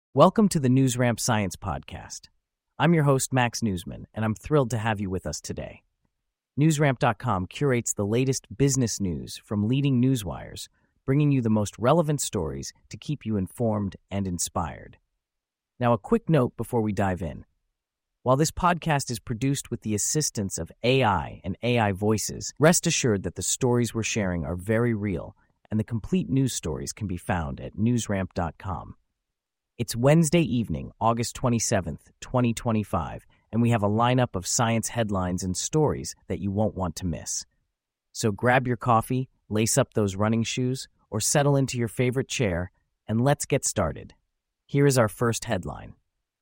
Welcome to the NewsRamp Science Podcast. I'm your host, Max Newsman, and I'm thrilled to have you with us today. NewsRamp.com curates the latest business news from leading newswires, bringing you the most relevant stories to keep you informed and inspired. Now, a quick note before we dive in. While this podcast is produced with the assistance of AI and AI voices, rest assured that the stories we're sharing are very real, and the complete news stories can be found at newsramp.com. It's Wednesday evening, August 27th, 2025, and we have a lineup of science headlines and stories that you won't want to miss. So grab your coffee, lace up those running shoes, or settle into your favorite chair, and let's get started. Here is our first headline.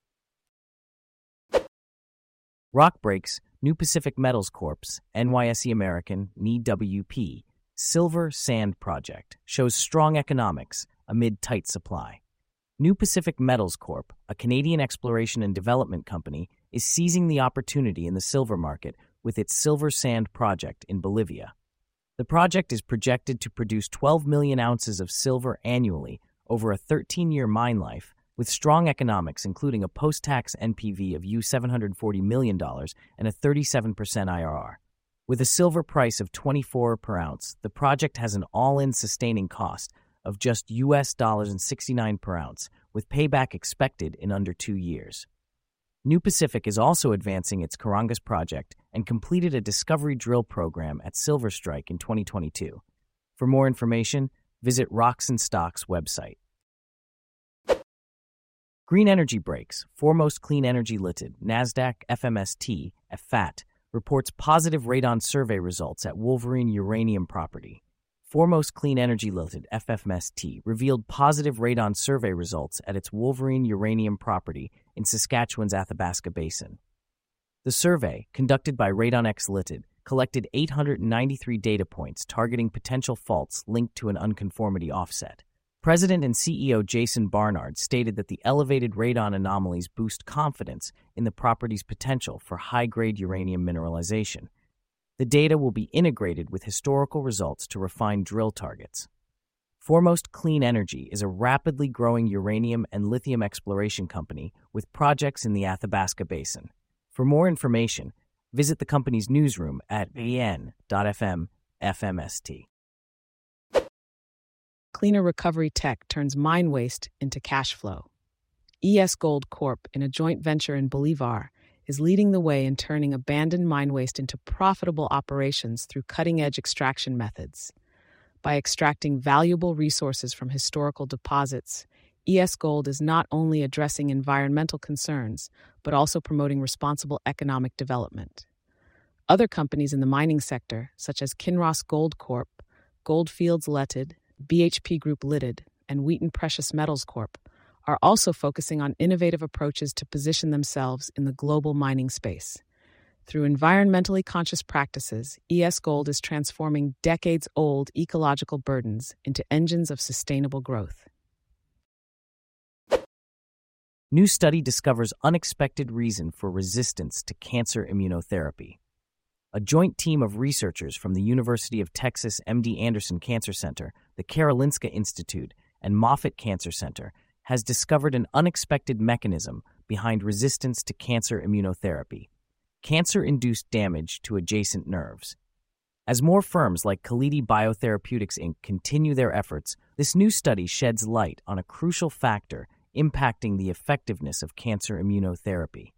Rock breaks, New Pacific Metals Corp.'s NYSE American, NEWP, Silver Sand Project shows strong economics amid tight supply. New Pacific Metals Corp., a Canadian exploration and development company, is seizing the opportunity in the silver market with its Silver Sand Project in Bolivia. The project is projected to produce 12 million ounces of silver annually over a 13-year mine life, with strong economics including a post-tax NPV of $740 million and a 37% IRR. With a silver price of $24 per ounce, the project has an all-in sustaining cost of just $69 per ounce, with payback expected in under 2 years. New Pacific is also advancing its Carangas project and completed a discovery drill program at Silver Strike in 2022. For more information, visit Rocks and Stocks website. Green energy breaks. Foremost Clean Energy Limited, Nasdaq FMST, FAT, reports positive radon survey results at Wolverine Uranium Property. Foremost Clean Energy Limited, FMST, revealed positive radon survey results at its Wolverine Uranium Property in Saskatchewan's Athabasca Basin. The survey, conducted by RadonX Limited, collected 893 data points targeting potential faults linked to an unconformity offset. President and CEO Jason Barnard stated that the elevated radon anomalies boost confidence in the property's potential for high-grade uranium mineralization. The data will be integrated with historical results to refine drill targets. Foremost Clean Energy is a rapidly growing uranium and lithium exploration company with projects in the Athabasca Basin. For more information, visit the company's newsroom at en.fm/FMST. Cleaner recovery tech turns mine waste into cash flow. ES Gold Corp., in a joint venture in Bolivar, is leading the way in turning abandoned mine waste into profitable operations through cutting-edge extraction methods. By extracting valuable resources from historical deposits, ES Gold is not only addressing environmental concerns, but also promoting responsible economic development. Other companies in the mining sector, such as Kinross Gold Corp., Goldfields Limited, BHP Group Limited, and Wheaton Precious Metals Corp., are also focusing on innovative approaches to position themselves in the global mining space. Through environmentally conscious practices, ES Gold is transforming decades-old ecological burdens into engines of sustainable growth. New study discovers unexpected reason for resistance to cancer immunotherapy. A joint team of researchers from the University of Texas MD Anderson Cancer Center, the Karolinska Institute, and Moffitt Cancer Center has discovered an unexpected mechanism behind resistance to cancer immunotherapy: cancer-induced damage to adjacent nerves. As more firms like Kalidi Biotherapeutics Inc. continue their efforts, this new study sheds light on a crucial factor impacting the effectiveness of cancer immunotherapy.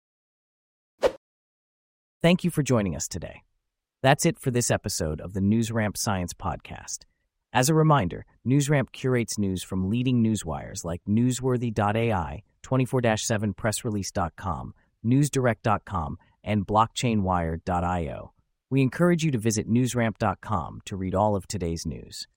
Thank you for joining us today. That's it for this episode of the NewsRamp Science Podcast. As a reminder, NewsRamp curates news from leading newswires like Newsworthy.ai, 24/7pressrelease.com, NewsDirect.com, and BlockchainWire.io. We encourage you to visit newsramp.com to read all of today's news.